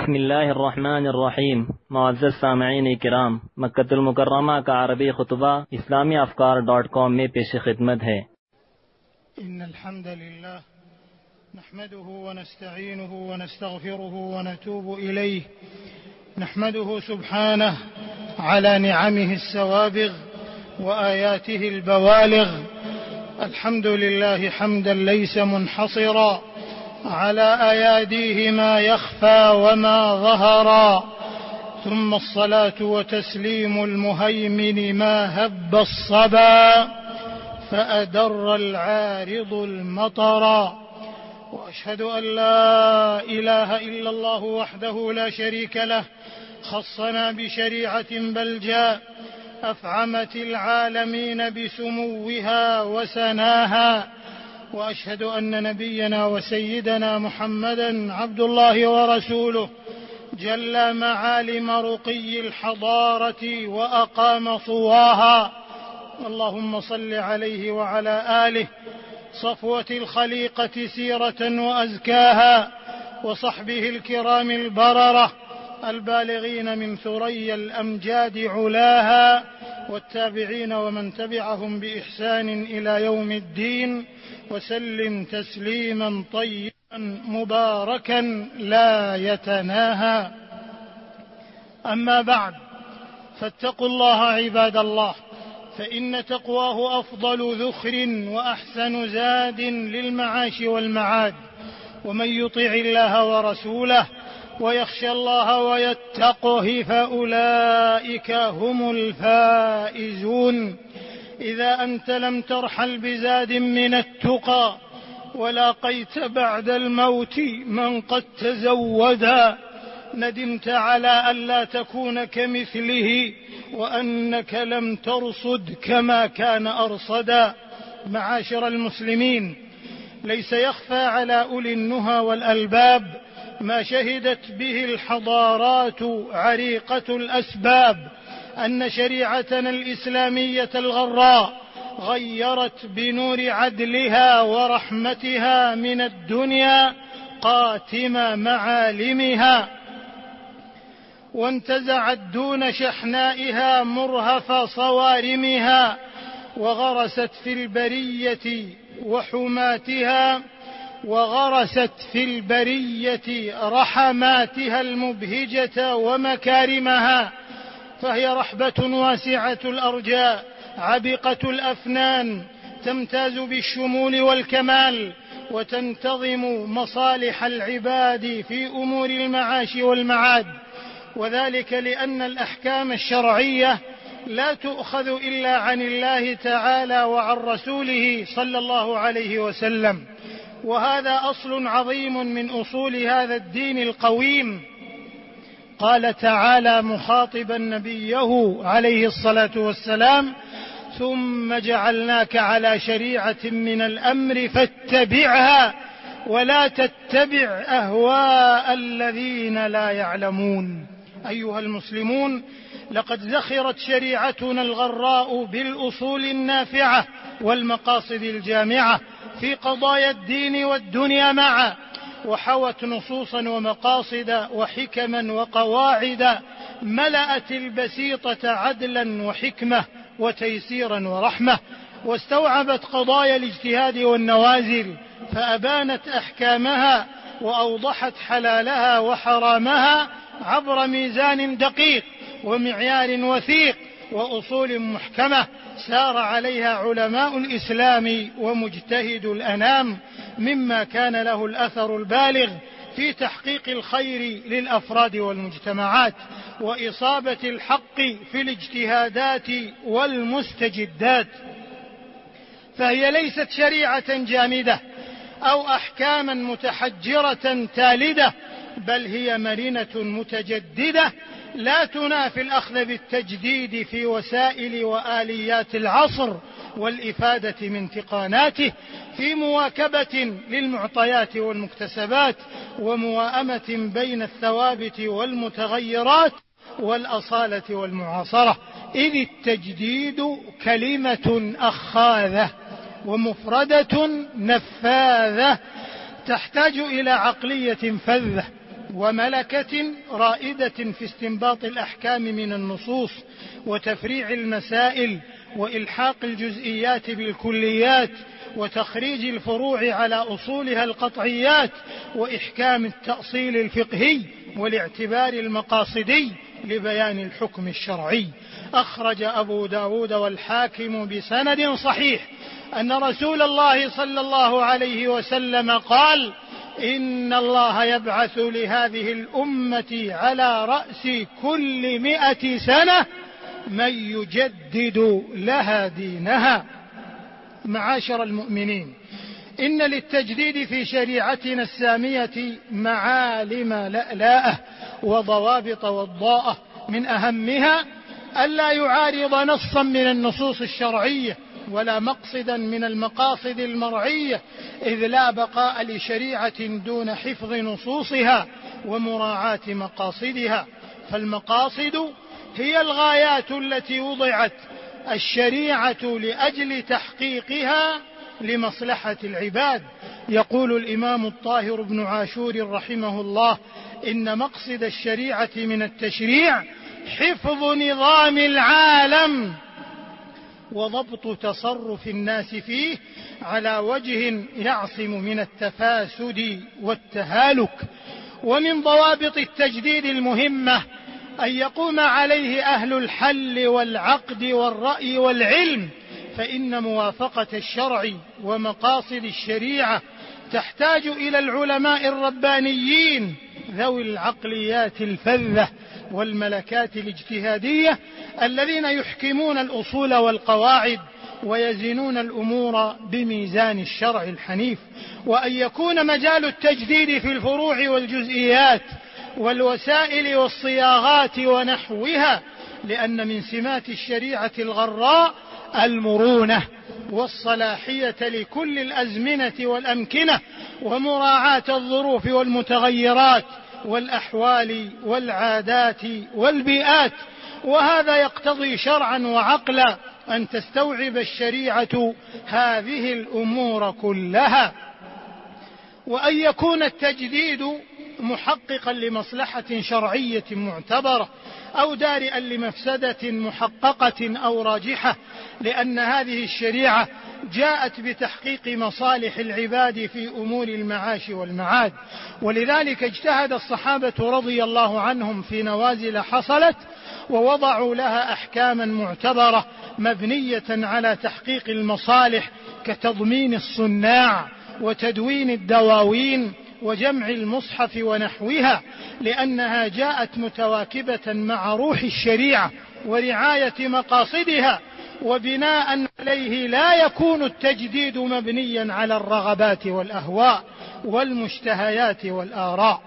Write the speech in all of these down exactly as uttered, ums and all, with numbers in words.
بسم الله الرحمن الرحیم. معزز سامعین کرام، مکۃ المکرمہ کا عربی خطبہ اسلامی افکار ڈاٹ کام میں پیش خدمت ہے۔ ان الحمد لله نحمده ونستعينه ونستغفره ونتوب اليه، نحمده سبحانه على نعمه السوابغ وآياته البوالغ. الحمد لله حمدا ليس منحصرا على أياديه ما يخفى وما ظهرا، ثم الصلاة وتسليم المهيمن ما هب الصبا فأدر العارض المطرا، وأشهد أن لا إله إلا الله وحده لا شريك له، خصنا بشريعة بلجاء أفعمت العالمين بسموها وسناها، وأشهد أن نبينا وسيدنا محمدا عبد الله ورسوله، جل معالم رقي الحضارة وأقام صواها. اللهم صل عليه وعلى آله صفوة الخليقة سيرة وأزكاها، وصحبه الكرام البررة البالغين من ثريا الأمجاد علاها، والتابعين ومن تبعهم بإحسان إلى يوم الدين، وسلم تسليما طيبا مباركا لا يتناهى. أما بعد، فاتقوا الله عباد الله، فإن تقواه أفضل ذخر وأحسن زاد للمعاش والمعاد. ومن يطع الله ورسوله ويخشى الله ويتقه فأولئك هم الفائزون. إذا أنت لم ترحل بزاد من التقى ولاقيت بعد الموت من قد تزودا، ندمت على ألا تكون كمثله وأنك لم ترصد كما كان أرصدا. معاشر المسلمين، ليس يخفى على أولي النهى والألباب ما شهدت به الحضارات عريقة الأسباب، أن شريعتنا الإسلامية الغراء غيرت بنور عدلها ورحمتها من الدنيا قاتم معالمها، وانتزعت دون شحنائها مرهف صوارمها، وغرست في البرية وحماتها وغرست في البرية رحماتها المبهجة ومكارمها، فهي رحبة واسعة الأرجاء عبقة الأفنان، تمتاز بالشمول والكمال، وتنتظم مصالح العباد في أمور المعاش والمعاد، وذلك لأن الأحكام الشرعية لا تؤخذ إلا عن الله تعالى وعن رسوله صلى الله عليه وسلم، وهذا أصل عظيم من أصول هذا الدين القويم. قال تعالى مخاطبا نبيه عليه الصلاة والسلام: ثم جعلناك على شريعة من الأمر فاتبعها ولا تتبع أهواء الذين لا يعلمون. أيها المسلمون، لقد زخرت شريعتنا الغراء بالأصول النافعة والمقاصد الجامعة في قضايا الدين والدنيا معا، وحوت نصوصا ومقاصد وحكما وقواعد ملأت البسيطة عدلا وحكمة وتيسيرا ورحمة، واستوعبت قضايا الاجتهاد والنوازل فأبانت أحكامها وأوضحت حلالها وحرامها عبر ميزان دقيق ومعيار وثيق وأصول محكمة سار عليها علماء الإسلام ومجتهد الأنام، مما كان له الأثر البالغ في تحقيق الخير للأفراد والمجتمعات وإصابة الحق في الاجتهادات والمستجدات. فهي ليست شريعة جامدة أو أحكاما متحجرة تالدة، بل هي مرنة متجددة لا تنافي الأخذ بالتجديد في وسائل وآليات العصر والإفادة من تقاناته في مواكبة للمعطيات والمكتسبات، ومواءمة بين الثوابت والمتغيرات والأصالة والمعاصرة، إذ التجديد كلمة أخاذة ومفردة نفاذة تحتاج إلى عقلية فذة وملكة رائدة في استنباط الأحكام من النصوص وتفريع المسائل وإلحاق الجزئيات بالكليات وتخريج الفروع على أصولها القطعيات وإحكام التأصيل الفقهي والاعتبار المقاصدي لبيان الحكم الشرعي. أخرج أبو داود والحاكم بسند صحيح أن رسول الله صلى الله عليه وسلم قال: إن الله يبعث لهذه الأمة على رأس كل مئة سنة من يجدد لها دينها. معاشر المؤمنين، إن للتجديد في شريعتنا السامية معالم لألاءة وضوابط وضاءة، من أهمها ألا يعارض نصا من النصوص الشرعية ولا مقصدا من المقاصد المرعية، إذ لا بقاء لشريعة دون حفظ نصوصها ومراعاة مقاصدها، فالمقاصد هي الغايات التي وضعت الشريعة لأجل تحقيقها لمصلحة العباد. يقول الإمام الطاهر بن عاشور رحمه الله: إن مقصد الشريعة من التشريع حفظ نظام العالم وضبط تصرف الناس فيه على وجه يعصم من التفاسد والتهالك. ومن ضوابط التجديد المهمة أن يقوم عليه أهل الحل والعقد والرأي والعلم، فإن موافقة الشرع ومقاصد الشريعة تحتاج إلى العلماء الربانيين ذوي العقليات الفذة والملكات الاجتهادية الذين يحكمون الأصول والقواعد ويزنون الأمور بميزان الشرع الحنيف. وأن يكون مجال التجديد في الفروع والجزئيات والوسائل والصياغات ونحوها، لأن من سمات الشريعة الغراء المرونة والصلاحية لكل الأزمنة والأمكنة ومراعاة الظروف والمتغيرات والأحوال والعادات والبيئات، وهذا يقتضي شرعا وعقلا أن تستوعب الشريعة هذه الأمور كلها. وأن يكون التجديد محققا لمصلحة شرعية معتبرة أو دارئا لمفسدة محققة أو راجحة، لأن هذه الشريعة جاءت بتحقيق مصالح العباد في أمور المعاش والمعاد. ولذلك اجتهد الصحابة رضي الله عنهم في نوازل حصلت ووضعوا لها أحكاما معتبرة مبنية على تحقيق المصالح كتضمين الصناع وتدوين الدواوين وجمع المصحف ونحوها، لأنها جاءت متواكبة مع روح الشريعة ورعاية مقاصدها، وبناء عليه لا يكون التجديد مبنيا على الرغبات والأهواء والمشتهيات والآراء.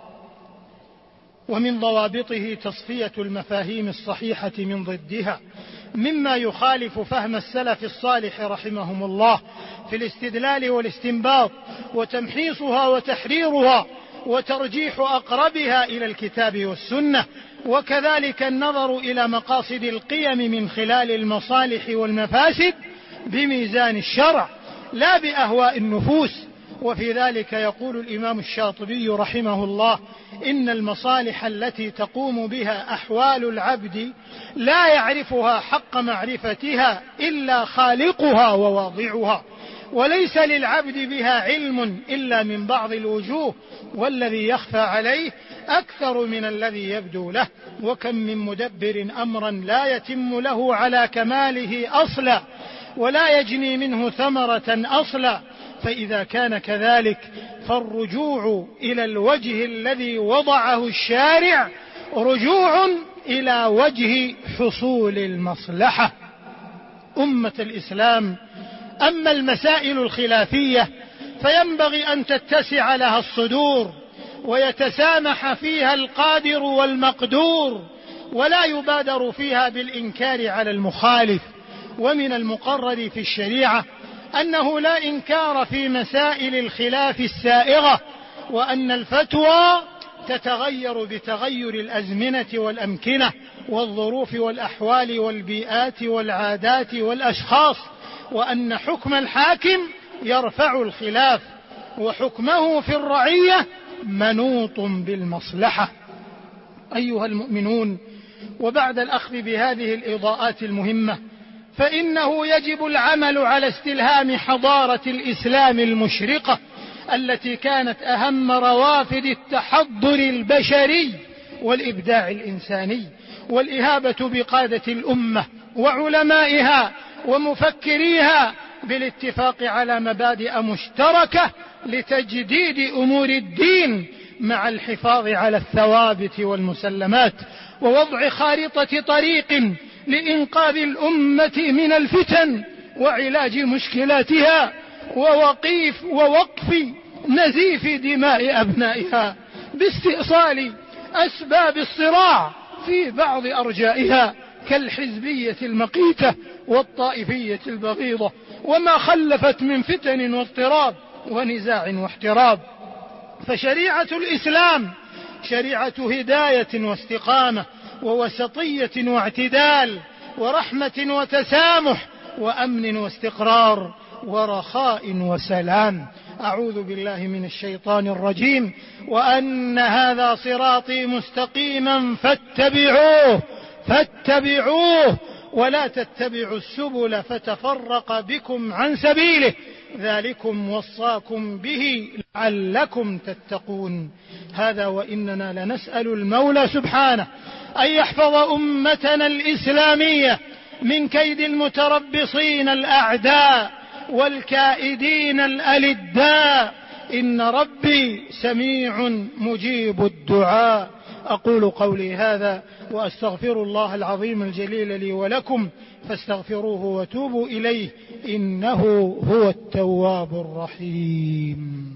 ومن ضوابطه تصفية المفاهيم الصحيحة من ضدها مما يخالف فهم السلف الصالح رحمهم الله في الاستدلال والاستنباط، وتمحيصها وتحريرها وترجيح أقربها إلى الكتاب والسنة، وكذلك النظر إلى مقاصد القيم من خلال المصالح والمفاسد بميزان الشرع لا بأهواء النفوس. وفي ذلك يقول الإمام الشاطبي رحمه الله: إن المصالح التي تقوم بها أحوال العبد لا يعرفها حق معرفتها إلا خالقها وواضعها، وليس للعبد بها علم إلا من بعض الوجوه، والذي يخفى عليه أكثر من الذي يبدو له. وكم من مدبر أمرا لا يتم له على كماله أصلا ولا يجني منه ثمرة أصلا، فإذا كان كذلك فالرجوع إلى الوجه الذي وضعه الشارع رجوع إلى وجه حصول المصلحة. أمة الإسلام، أما المسائل الخلافية فينبغي أن تتسع لها الصدور ويتسامح فيها القادر والمقدور، ولا يبادر فيها بالإنكار على المخالف. ومن المقرر في الشريعة أنه لا إنكار في مسائل الخلاف السائغة، وأن الفتوى تتغير بتغير الأزمنة والأمكنة والظروف والأحوال والبيئات والعادات والأشخاص، وأن حكم الحاكم يرفع الخلاف، وحكمه في الرعية منوط بالمصلحة. أيها المؤمنون، وبعد الأخذ بهذه الإضاءات المهمة، فإنه يجب العمل على استلهام حضارة الإسلام المشرقة التي كانت أهم روافد التحضر البشري والإبداع الإنساني، والإهابة بقادة الأمة وعلمائها ومفكريها بالاتفاق على مبادئ مشتركة لتجديد أمور الدين مع الحفاظ على الثوابت والمسلمات، ووضع خارطة طريق لإنقاذ الأمة من الفتن وعلاج مشكلاتها ووقيف ووقف نزيف دماء أبنائها باستئصال أسباب الصراع في بعض أرجائها كالحزبية المقيتة والطائفية البغيضة وما خلفت من فتن واضطراب ونزاع واحتراب. فشريعة الإسلام شريعة هداية واستقامة ووسطية واعتدال ورحمة وتسامح وأمن واستقرار ورخاء وسلام. أعوذ بالله من الشيطان الرجيم. وأن هذا صراطي مستقيما فاتبعوه فاتبعوه ولا تتبعوا السبل فتفرق بكم عن سبيله ذلكم وصاكم به لعلكم تتقون. هذا وإننا لنسأل المولى سبحانه أن يحفظ أمتنا الإسلامية من كيد المتربصين الأعداء والكائدين الألداء، إن ربي سميع مجيب الدعاء. أقول قولي هذا وأستغفر الله العظيم الجليل لي ولكم، فاستغفروه وتوبوا إليه إنه هو التواب الرحيم.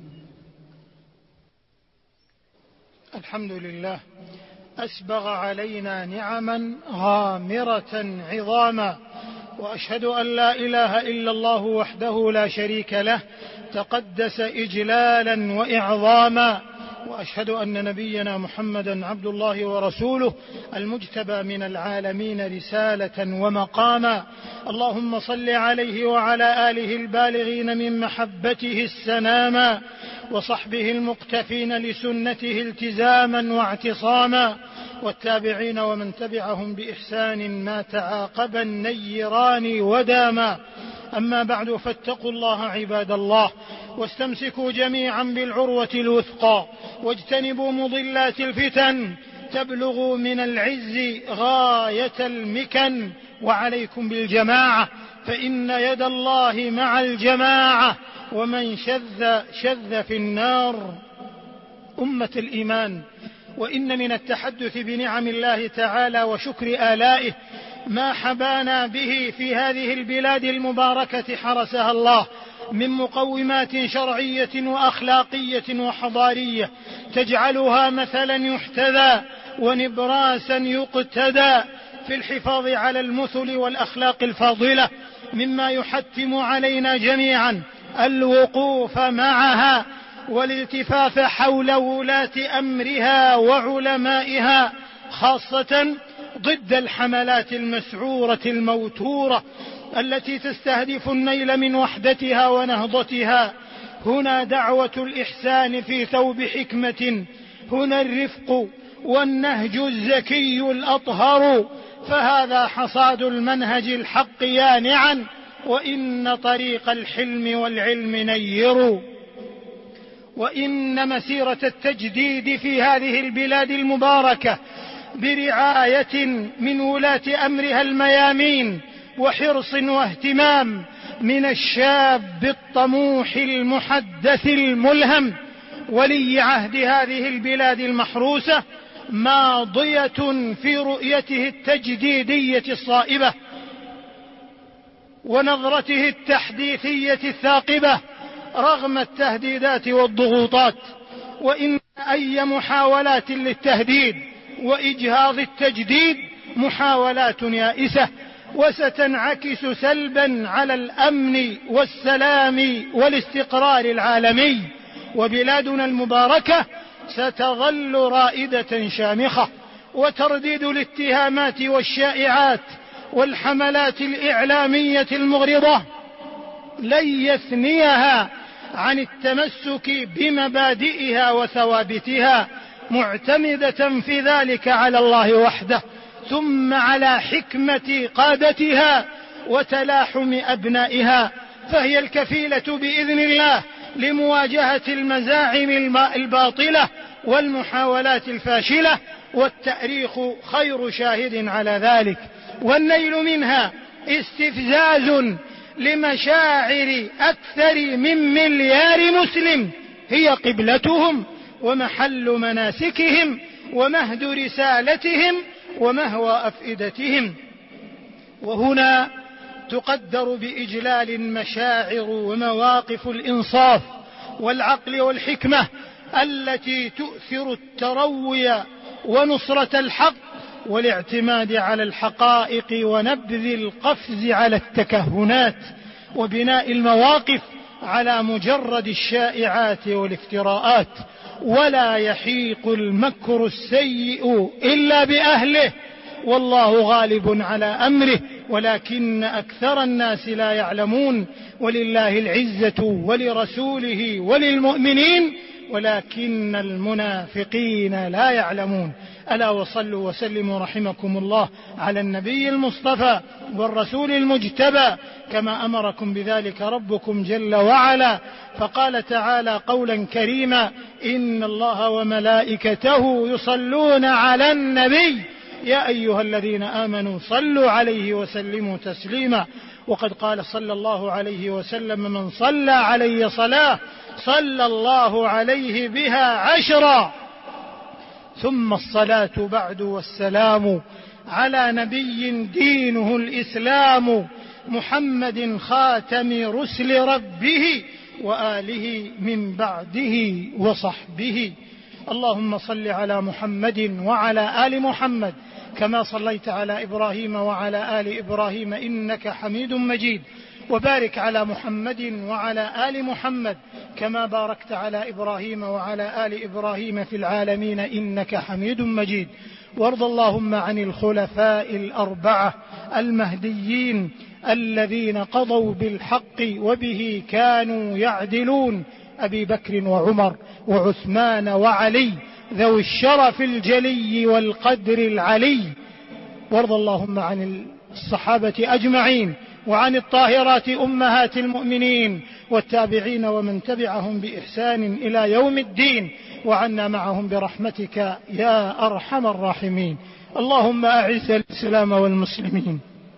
الحمد لله أسبغ علينا نعما غامرة عظاما، وأشهد أن لا إله إلا الله وحده لا شريك له تقدس إجلالا وإعظاما، وأشهد أن نبينا محمدا عبد الله ورسوله المجتبى من العالمين رسالة ومقاما. اللهم صل عليه وعلى آله البالغين من محبته السناما، وصحبه المقتفين لسنته التزاما واعتصاما، والتابعين ومن تبعهم بإحسان ما تعاقب النيران وداما. أما بعد، فاتقوا الله عباد الله، واستمسكوا جميعا بالعروة الوثقى، واجتنبوا مضلات الفتن تبلغوا من العز غاية المكن، وعليكم بالجماعة فإن يد الله مع الجماعة، ومن شذ شذ في النار. أمة الإيمان، وإن من التحدث بنعم الله تعالى وشكر آلائه ما حبانا به في هذه البلاد المباركة حرسها الله من مقومات شرعية وأخلاقية وحضارية تجعلها مثلا يحتذى ونبراسا يقتدى في الحفاظ على المثل والأخلاق الفاضلة، مما يحتم علينا جميعا الوقوف معها والالتفاف حول ولاة أمرها وعلمائها، خاصة ضد الحملات المسعورة الموتورة التي تستهدف النيل من وحدتها ونهضتها. هنا دعوة الإحسان في ثوب حكمة، هنا الرفق والنهج الزكي الأطهر، فهذا حصاد المنهج الحق يانعا، وإن طريق الحلم والعلم نير. وإن مسيرة التجديد في هذه البلاد المباركة برعاية من ولاة أمرها الميامين وحرص واهتمام من الشاب الطموح المحدث الملهم ولي عهد هذه البلاد المحروسة ماضية في رؤيته التجديدية الصائبة ونظرته التحديثية الثاقبة رغم التهديدات والضغوطات. وإن أي محاولات للتهديد وإجهاض التجديد محاولات يائسة، وستنعكس سلبا على الأمن والسلام والاستقرار العالمي، وبلادنا المباركة ستظل رائدة شامخة. وترديد الاتهامات والشائعات والحملات الإعلامية المغرضة لن يثنيها عن التمسك بمبادئها وثوابتها، معتمدة في ذلك على الله وحده، ثم على حكمة قادتها وتلاحم أبنائها، فهي الكفيلة بإذن الله لمواجهة المزاعم الباطلة والمحاولات الفاشلة، والتاريخ خير شاهد على ذلك. والنيل منها استفزاز لمشاعر أكثر من مليار مسلم، هي قبلتهم ومحل مناسكهم ومهد رسالتهم ومهوى أفئدتهم. وهنا تقدر بإجلال مشاعر ومواقف الإنصاف والعقل والحكمة التي تؤثر التروي ونصرة الحق والاعتماد على الحقائق ونبذ القفز على التكهنات وبناء المواقف على مجرد الشائعات والافتراءات. ولا يحيق المكر السيء إلا بأهله، والله غالب على أمره ولكن أكثر الناس لا يعلمون. ولله العزة ولرسوله وللمؤمنين ولكن المنافقين لا يعلمون. ألا وصلوا وسلموا رحمكم الله على النبي المصطفى والرسول المجتبى كما أمركم بذلك ربكم جل وعلا، فقال تعالى قولا كريما: إن الله وملائكته يصلون على النبي يا أيها الذين آمنوا صلوا عليه وسلموا تسليما. وقد قال صلى الله عليه وسلم: من صلى علي صلاة صلى الله عليه بها عشرا. ثم الصلاة بعد والسلام على نبي دينه الإسلام، محمد خاتم رسل ربه وآله من بعده وصحبه. اللهم صل على محمد وعلى آل محمد كما صليت على إبراهيم وعلى آل إبراهيم إنك حميد مجيد، وبارك على محمد وعلى آل محمد كما باركت على إبراهيم وعلى آل إبراهيم في العالمين إنك حميد مجيد. وارض اللهم عن الخلفاء الأربعة المهديين الذين قضوا بالحق وبه كانوا يعدلون: أبي بكر وعمر وعثمان وعلي ذوي الشرف الجلي والقدر العلي. وارض اللهم عن الصحابة أجمعين وعن الطاهرات أمهات المؤمنين والتابعين ومن تبعهم بإحسان إلى يوم الدين، وعنا معهم برحمتك يا أرحم الراحمين. اللهم أعز الإسلام والمسلمين،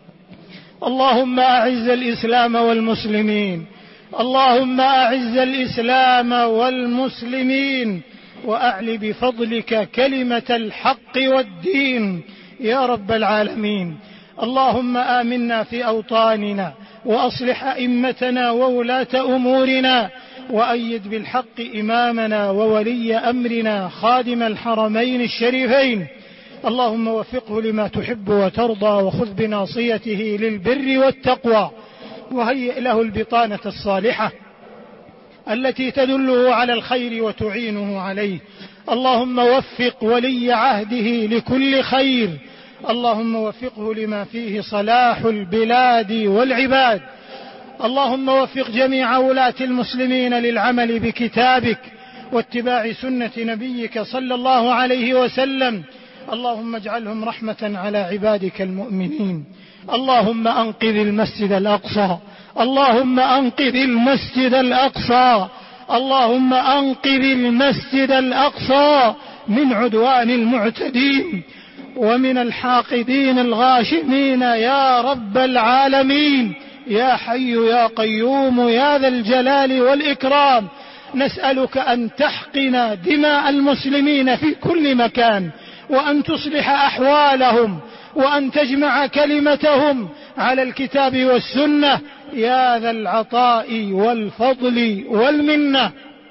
اللهم أعز الإسلام والمسلمين، اللهم أعز الإسلام والمسلمين، وأعل بفضلك كلمة الحق والدين يا رب العالمين. اللهم آمنا في أوطاننا وأصلح أئمتنا وولاة أمورنا، وأيد بالحق إمامنا وولي أمرنا خادم الحرمين الشريفين. اللهم وفقه لما تحب وترضى، وخذ بناصيته للبر والتقوى، وهيئ له البطانة الصالحة التي تدله على الخير وتعينه عليه. اللهم وفق ولي عهده لكل خير، اللهم وفقه لما فيه صلاح البلاد والعباد. اللهم وفق جميع ولاة المسلمين للعمل بكتابك واتباع سنة نبيك صلى الله عليه وسلم. اللهم اجعلهم رحمة على عبادك المؤمنين. اللهم أنقذ المسجد الأقصى، اللهم أنقذ المسجد الأقصى، اللهم أنقذ المسجد الأقصى من عدوان المعتدين ومن الحاقدين الغاشمين يا رب العالمين. يا حي يا قيوم يا ذا الجلال والإكرام، نسألك أن تحقن دماء المسلمين في كل مكان، وأن تصلح أحوالهم، وأن تجمع كلمتهم على الكتاب والسنة يا ذا العطاء والفضل والمنة.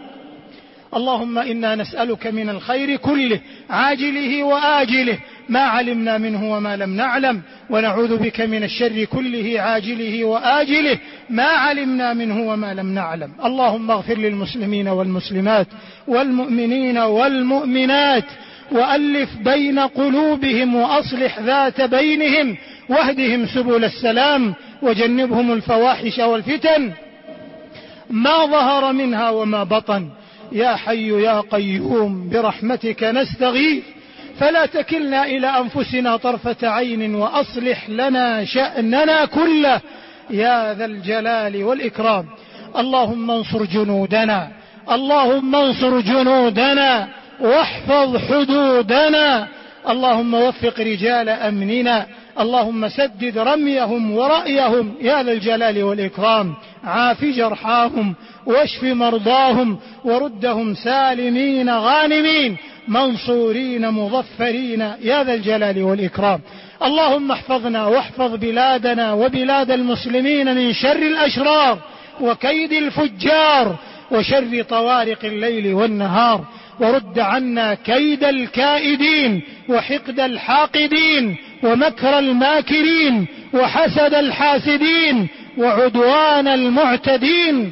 اللهم إنا نسألك من الخير كله عاجله وآجله ما علمنا منه وما لم نعلم، ونعوذ بك من الشر كله عاجله وآجله ما علمنا منه وما لم نعلم. اللهم اغفر للمسلمين والمسلمات والمؤمنين والمؤمنات، وألف بين قلوبهم وأصلح ذات بينهم، واهدهم سبل السلام، وجنبهم الفواحش والفتن. ما ظهر منها وما بطن. يا حي يا قيوم برحمتك نستغيث فلا تكلنا إلى أنفسنا طرفة عين وأصلح لنا شأننا كله يا ذا الجلال والإكرام. اللهم انصر جنودنا، اللهم انصر جنودنا واحفظ حدودنا، اللهم وفق رجال أمننا، اللهم سدد رميهم ورأيهم يا ذا الجلال والإكرام. عاف جرحاهم واشف مرضاهم وردهم سالمين غانمين منصورين مظفرين يا ذا الجلال والإكرام. اللهم احفظنا واحفظ بلادنا وبلاد المسلمين من شر الأشرار وكيد الفجار وشر طوارق الليل والنهار، ورد عنا كيد الكائدين وحقد الحاقدين ومكر الماكرين وحسد الحاسدين وعدوان المعتدين.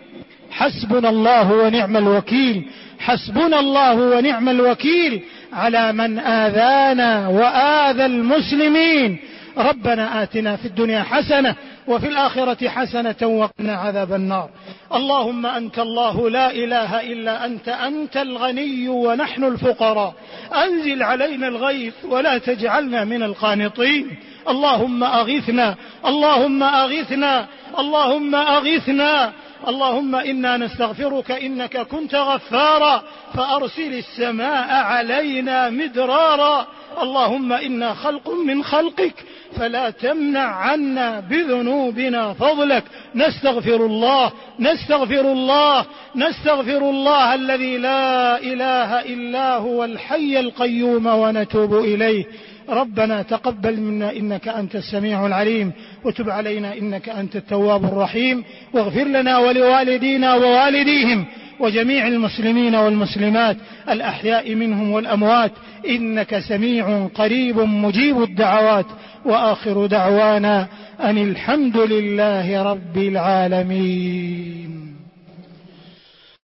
حسبنا الله ونعم الوكيل، حسبنا الله ونعم الوكيل على من آذانا وآذى المسلمين. ربنا آتنا في الدنيا حسنة وفي الآخرة حسنة وقنا عذاب النار. اللهم أنت الله لا إله إلا أنت، أنت الغني ونحن الفقراء، أنزل علينا الغيث ولا تجعلنا من القانطين. اللهم أغثنا، اللهم أغثنا، اللهم أغثنا. اللهم إنا نستغفرك إنك كنت غفارا فأرسل السماء علينا مدرارا. اللهم إنا خلق من خلقك فلا تمنع عنا بذنوبنا فضلك. نستغفر الله، نستغفر الله، نستغفر الله الذي لا إله إلا هو الحي القيوم ونتوب إليه. ربنا تقبل منا إنك أنت السميع العليم، وتب علينا إنك أنت التواب الرحيم، واغفر لنا ولوالدينا ووالديهم وجميع المسلمين والمسلمات الأحياء منهم والأموات، إنك سميع قريب مجيب الدعوات. وآخر دعوانا أن الحمد لله رب العالمين.